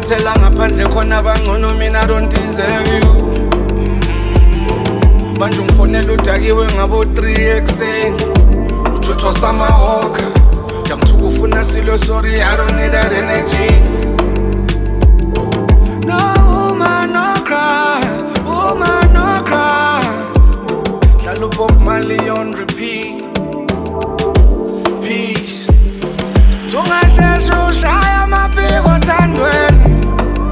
Ungathathela ngaphandle khona bangcono mina I don't deserve you. Manje ungifonela udakiwe ngabo 3 ekseni. Uthutho samahawk. Yamthuka ufuna silo sorry I don't need that energy. No woman no cry, woman no cry. Dlala Bob Marley on repeat. Peace. Tungasheshe ushaya amaphiko othandweni.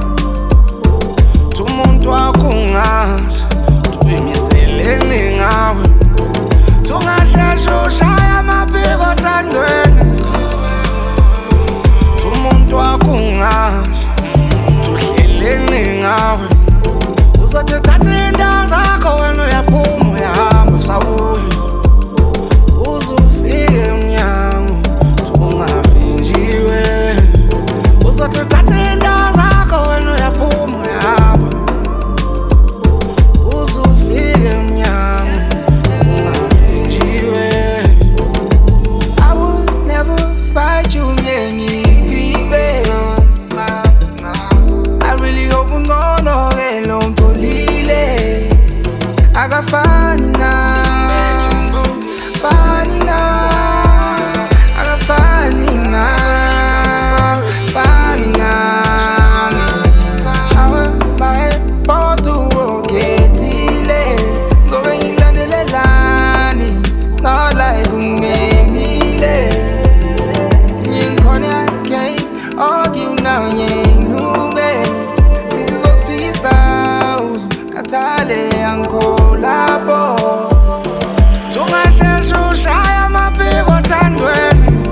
Umuntu wakho ungazi uyimiseleni ngawe. Tungasheshe ushaya amaphiko othandweni. Umuntu wakho ungazi uhleleni ngawe. Uzothi thatha indawo zakho wena uyaphuma uyahamba sabuya. Uzufike emnyango ungavinjiwe. Uzothi thatha indawo zakho wena uyaphuma uyahamba. Uzufike emnyango ungavinjiwe. I will never fight you ngengivimbe. I really hope ungcono ke lo mtholile. Akafani na fani na akafani na fani na hawe bae potu oketile zobe ngilandelelani. It's not like ungembile ngikhona can't argue now ngihuke sizozphikisa kathale angikholabo. Tungasheshe ushaya amaphiko othandweni.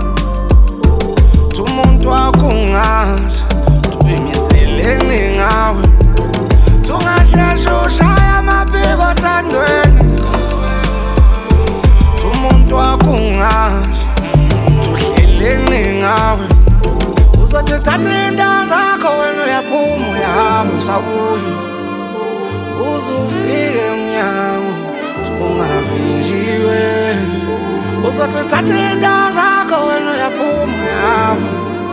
Umuntu wakho ungazi uyimiseleni ngawe. Tungasheshe ushaya amaphiko othandweni. Umuntu wakho ungazi uhleleni ngawe. Uzothi thatha indawo zakho wena uyaphuma uyahamba usabuya. Uzufike emnyango ungavinjiwe. Uzothi thatha indawo zakho wena uyaphuma uyahamba.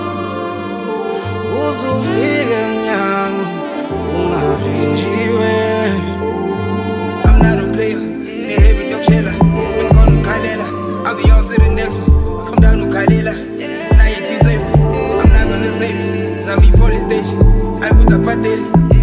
Uzufike emnyango ungavinjiwe. I'm not a player, in a heavy talk sheller. I'm gonna Kalela, I'll be on to the next one. Come down to Kalela, now you're too safe. I'm not gonna save you, Zambi police station. I put a pateli.